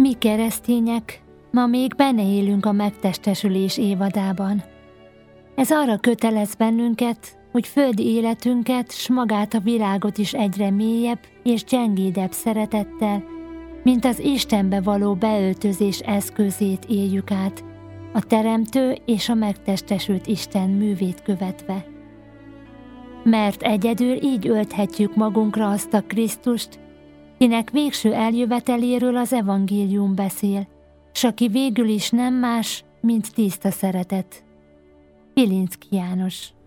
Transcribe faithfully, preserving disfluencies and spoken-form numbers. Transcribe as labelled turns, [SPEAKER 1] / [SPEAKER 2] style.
[SPEAKER 1] Mi keresztények ma még benne élünk a megtestesülés évadában. Ez arra kötelez bennünket, hogy földi életünket s magát a világot is egyre mélyebb és gyengédebb szeretettel, mint az Istenbe való beöltözés eszközét éljük át, a Teremtő és a megtestesült Isten művét követve. Mert egyedül így ölthetjük magunkra azt a Krisztust, kinek végső eljöveteléről az evangélium beszél, s aki végül is nem más, mint tiszta szeretet. Pilinszky János.